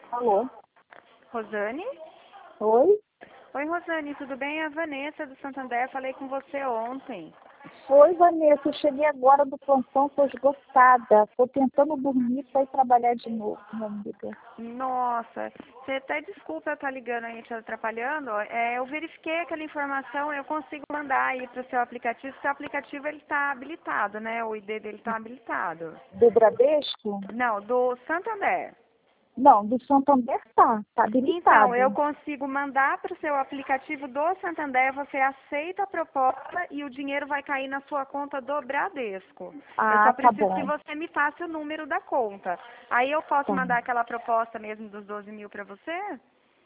Alô? Rosane? Oi? Oi, Rosane, tudo bem? É a Vanessa do Santander, falei com você ontem. Oi, Vanessa. Eu cheguei agora do plantão, estou esgotada. Estou tentando dormir para ir trabalhar de novo, minha amiga. Nossa, você até desculpa eu estar ligando aí te atrapalhando. Eu verifiquei aquela informação, eu consigo mandar aí para o seu aplicativo. Seu aplicativo ele está habilitado, né? O ID dele está habilitado. Do Bradesco? Não, do Santander. Não, do Santander tá Então, eu habilitado. consigo mandar para o seu aplicativo do Santander, você aceita a proposta e o dinheiro vai cair na sua conta do Bradesco. Eu Ah, só tá preciso que bom. você me passe o número da conta. Aí eu posso Tá. mandar aquela proposta mesmo dos 12 mil para você?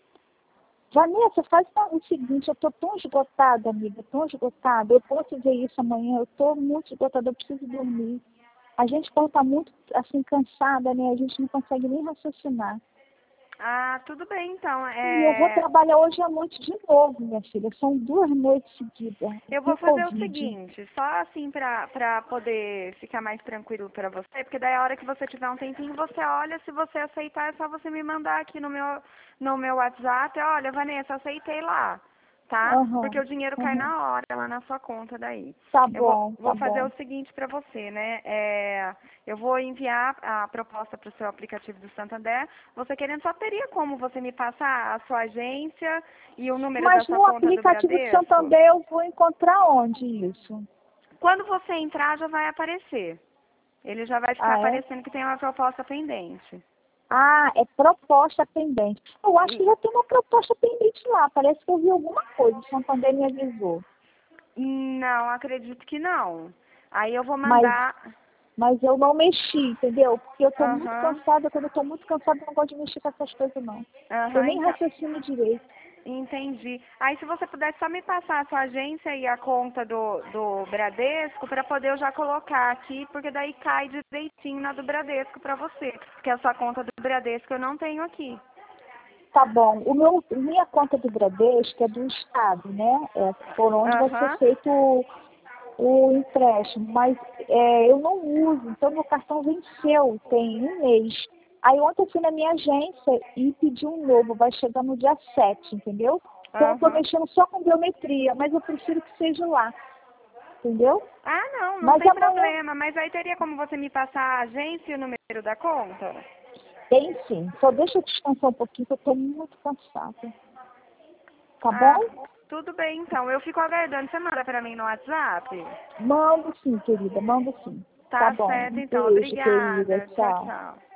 Vanessa, faz o seguinte, eu estou tão esgotada, amiga, tão esgotada. Eu posso ver isso amanhã, eu estou muito esgotada, eu preciso dormir. A gente quando está muito, assim, cansada, né? A gente não consegue nem raciocinar. Ah, tudo bem então. E eu vou trabalhar hoje à noite de novo, minha filha. São 2 noites seguidas. Eu Com vou fazer o Covid. seguinte, só assim pra poder ficar mais tranquilo pra você, porque daí a hora que você tiver um tempinho, você olha, se você aceitar, é só você me mandar aqui no meu WhatsApp, olha, Vanessa, aceitei lá, tá? Porque Aham, o dinheiro cai aham. na hora lá na sua conta daí. Tá Eu vou, bom, tá vou fazer bom. o seguinte pra você, né? Eu vou enviar a proposta pro seu aplicativo do Santander. Você querendo, só teria como você me passar a sua agência e o número da Mas sua no conta do aplicativo de Bradesco? Santander eu vou encontrar onde isso? Quando você entrar, já vai aparecer. Ele já vai ficar Ah, é? aparecendo que tem uma proposta pendente. Ah, é proposta pendente. Eu acho que E- já tem uma proposta pendente lá. Parece que eu vi alguma coisa. O Santander me avisou. Não, acredito que não. Aí eu vou Mas, mandar. mas eu não mexi, entendeu? Porque eu estou muito Aham, cansada. Quando eu estou muito cansada, eu não gosto de mexer com essas coisas, não. Eu aham, nem então. raciocino direito. Entendi. Aí se você puder só me passar a sua agência e a conta do Bradesco para poder eu já colocar aqui, porque daí cai direitinho na do Bradesco para você. Porque a sua conta do Bradesco eu não tenho aqui. Tá bom. Minha conta do Bradesco é do Estado, né? É por onde vai ser Aham. feito o empréstimo. Mas eu não uso, então meu cartão venceu, tem 1 mês. Aí ontem eu fui na minha agência e pedi um novo, vai chegar no dia 7, entendeu? Então eu estou Aham. mexendo só com biometria, mas eu prefiro que seja lá, entendeu? Ah, não, não Mas tem amanhã problema. Mas aí teria como você me passar a agência e o número da conta? tem sim. Só deixa eu descansar um pouquinho, que eu estou muito cansada. Tá Ah, bom? tudo bem então. Eu fico aguardando. Você manda para mim no WhatsApp? Mando sim, querida, mando sim. Tá Tá bom. certo Um então. beijo, querida. Obrigada. Tchau, Tchau. tchau.